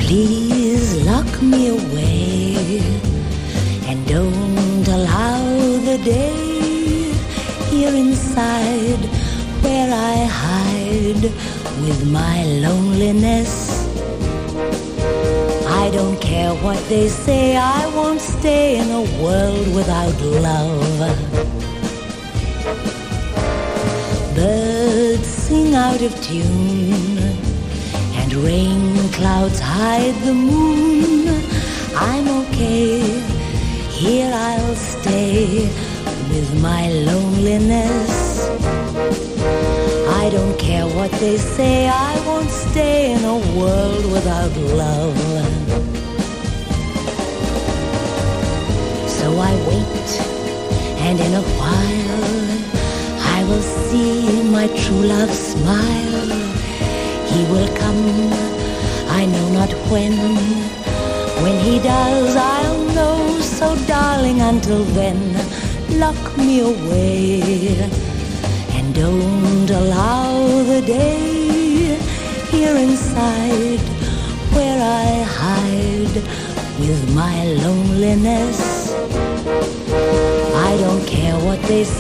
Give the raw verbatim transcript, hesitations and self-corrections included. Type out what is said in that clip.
Please lock me away and don't allow the day here inside where I hide with my loneliness. I don't care what they say, I won't stay in a world without love. Birds sing out of tune and rain clouds hide the moon. I'm okay, here I'll stay with my loneliness. I don't care what they say, I won't stay in a world without love. So I wait, and in a while I will see my true love smile. He will come, I know not when. When he does, I'll know. So darling, until then, lock me away and don't allow the day here inside where I hide with my loneliness. I don't care what they